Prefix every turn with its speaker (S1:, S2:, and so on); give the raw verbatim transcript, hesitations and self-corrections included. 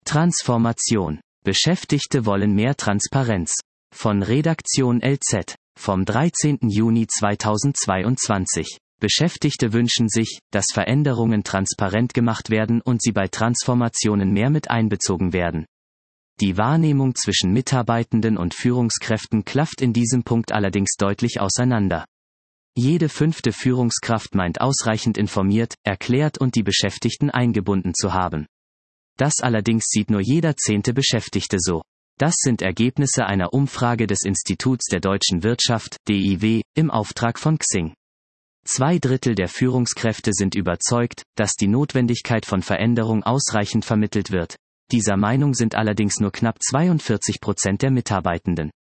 S1: Transformation. Beschäftigte wollen mehr Transparenz. Von Redaktion L Z, vom dreizehnten Juni zweitausendzweiundzwanzig. Beschäftigte wünschen sich, dass Veränderungen transparent gemacht werden und sie bei Transformationen mehr mit einbezogen werden. Die Wahrnehmung zwischen Mitarbeitenden und Führungskräften klafft in diesem Punkt allerdings deutlich auseinander. Jede fünfte Führungskraft meint ausreichend informiert, erklärt und die Beschäftigten eingebunden zu haben. Das allerdings sieht nur jeder zehnte Beschäftigte so. Das sind Ergebnisse einer Umfrage des Instituts der deutschen Wirtschaft, D I W, im Auftrag von Xing. Zwei Drittel der Führungskräfte sind überzeugt, dass die Notwendigkeit von Veränderung ausreichend vermittelt wird. Dieser Meinung sind allerdings nur knapp zweiundvierzig Prozent der Mitarbeitenden.